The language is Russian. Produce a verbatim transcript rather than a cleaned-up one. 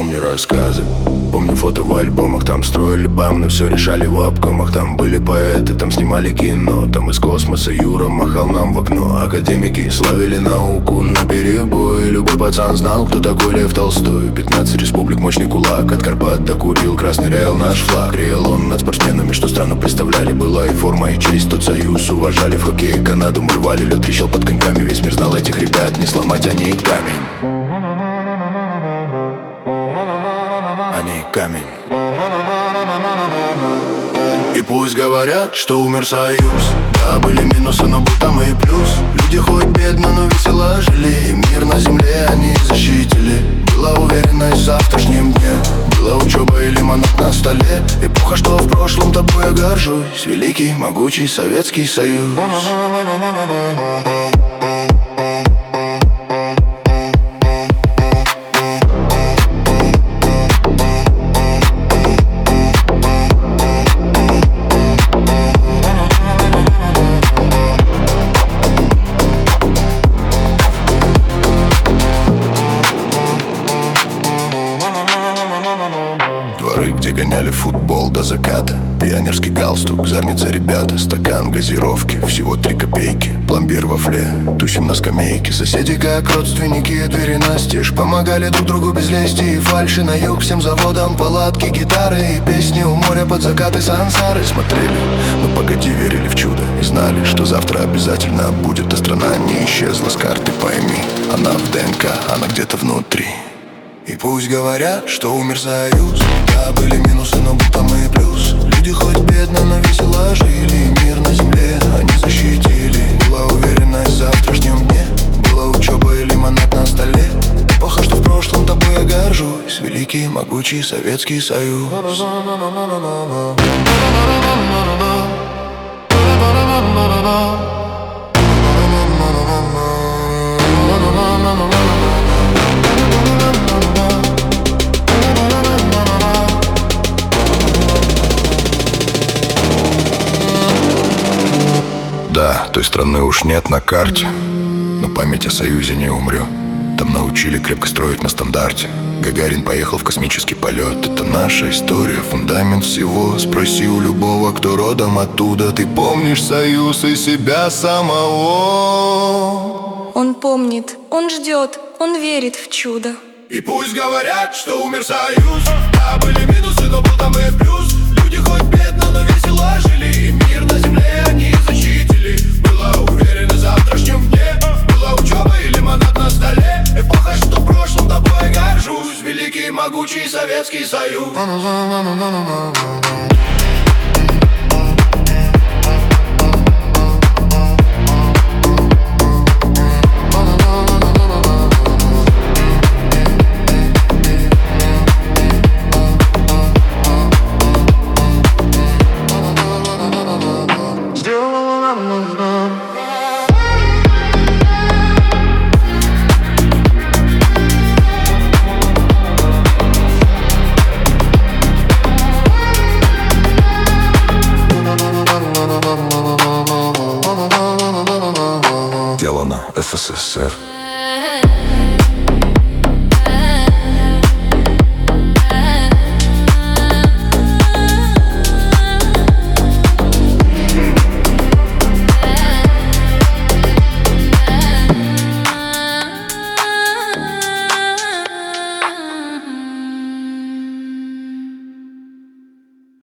мне рассказы. Помню фото в альбомах, там строили бам, все решали в обкомах. Там были поэты, там снимали кино, там из космоса Юра махал нам в окно. Академики славили науку наперебой. Любой пацан знал, кто такой Лев Толстой. Пятнадцать республик, мощный кулак, от Карпат до Курил. Красный реал наш флаг, реал он над спортсменами, что страну представляли. Была и форма, и честь, тот союз уважали. В хоккее Канаду мы рвали, лед трещал под коньками. Весь мир знал этих ребят, не сломать они камень. Они камень. И пусть говорят, что умер союз. Да, были минусы, но был там и плюс. Люди хоть бедно, но весело жили. И мир на земле они защитили. Была уверенность в завтрашнем дне. Была учеба и лимонад на столе. Эпоха, что в прошлом тобой я горжусь. Великий, могучий Советский Союз. Где гоняли футбол до заката. Пионерский галстук, задница ребята. Стакан газировки, всего три копейки. Пломбир во фле, тусим на скамейке. Соседи как родственники, двери настежь. Помогали друг другу без лести и фальши. На юг всем заводам палатки, гитары и песни. У моря под закаты сансары смотрели. Но погоди, верили в чудо и знали, что завтра обязательно будет. А страна не исчезла с карты, пойми. Она в ДНК, она где-то внутри. И пусть говорят, что умер союз. Да, были минусы, но был там и плюс. Люди хоть бедно, но весело жили. Мир на земле они защитили. Была уверенность в завтрашнем дне. Была учеба и лимонад на столе. Эпоха, что в прошлом тобой я горжусь. Великий, могучий Советский Союз. Да, той страны уж нет на карте, но память о Союзе не умрет. Там научили крепко строить на стандарте. Гагарин поехал в космический полет. Это наша история, фундамент всего. Спроси у любого, кто родом оттуда. Ты помнишь Союз и себя самого? Он помнит, он ждет, он верит в чудо. И пусть говорят, что умер Союз. Да, были минусы, но был там и плюс. Люди хоть бедно, но весело жили. И мир на земле они защитили. Была уверенность в завтрашнем дне. Была учеба и лимонад на столе. Эпоха, что в прошлом тобой я горжусь. Великий, могучий Советский Союз. Сделано СССР.